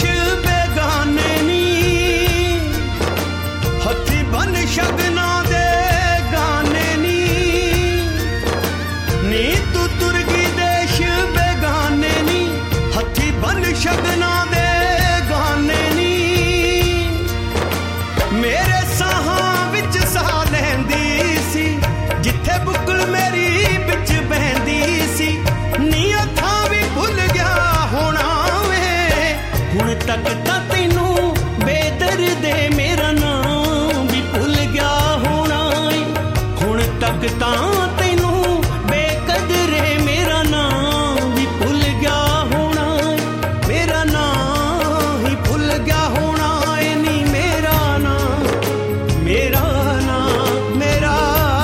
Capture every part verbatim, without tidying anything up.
बेगाने नी हथी बन शगना दे गाने नी नी तू तुरगी देश बेगाने नी हथी बन शगना दे गाने नी मेरे साहां विच साह लैंदी सी जिथे बुकल मेरी बिच बहंदी सी नी अखां भी भुल गया होना वे हुण तक तां तैनू बेदर्दे मेरा नाम भी भुल गया होना हुण तक तां तैनू बेकदरे मेरा नाम भी भुल गया होना मेरा नाम ही भुल गया होना नी मेरा नाम मेरा नाम मेरा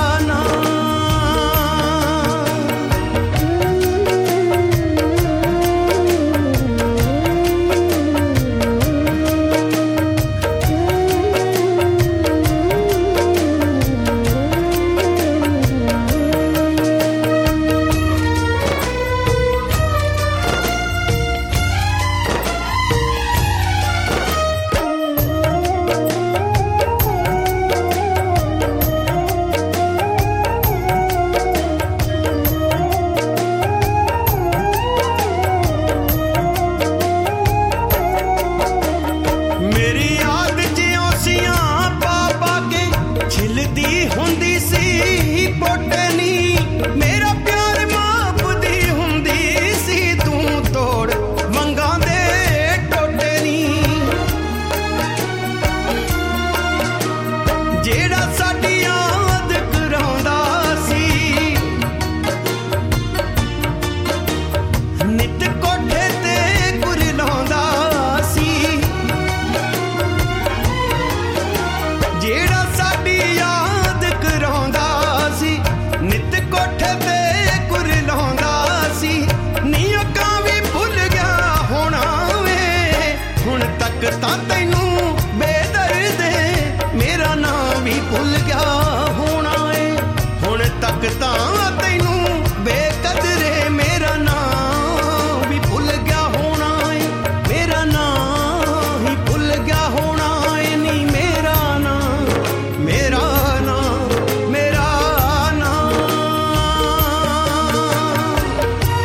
तां तैनू बेदर्दे मेरा नाम भी भुल गया होना है हुण तक तां तैनू बेकदरे मेरा नाम भी भुल गया होना है मेरा नाम ही भुल गया होना है नी मेरा नाम मेरा नाम मेरा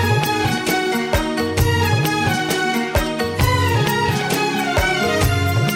नाम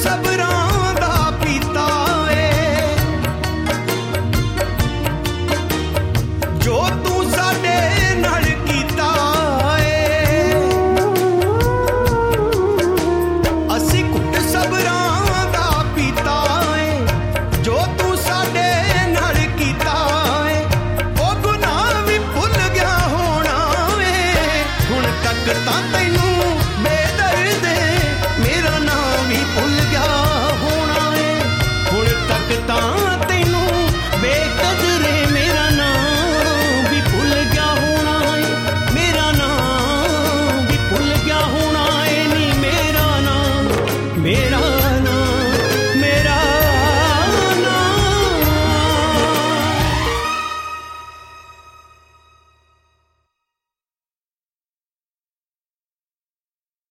ਸਬਰਾਂ